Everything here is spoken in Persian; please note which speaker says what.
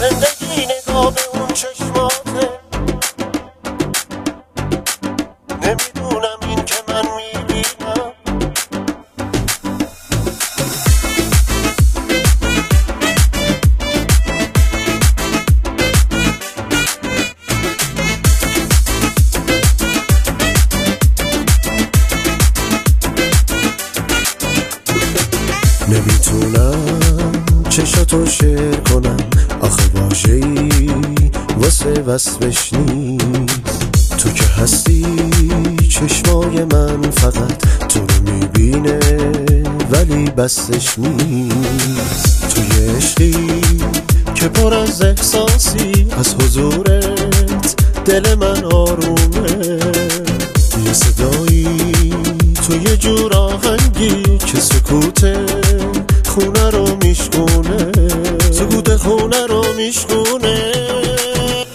Speaker 1: زندگی نگاه به اون چشماته، نمیدونم این که من میبینم. نمیتونم چشاتو شیر کنم، آخه واژه‌ای واسه وصفش نیست. تو که هستی چشمای من فقط تو رو میبینه ولی بسش نیست. توی عشقی که پر از احساسی، از حضورت دل من آرومه. یه صدایی تو یه جور آهنگی که سکوت خونه رو میشکونه، سکوت خونه رو میشکونه.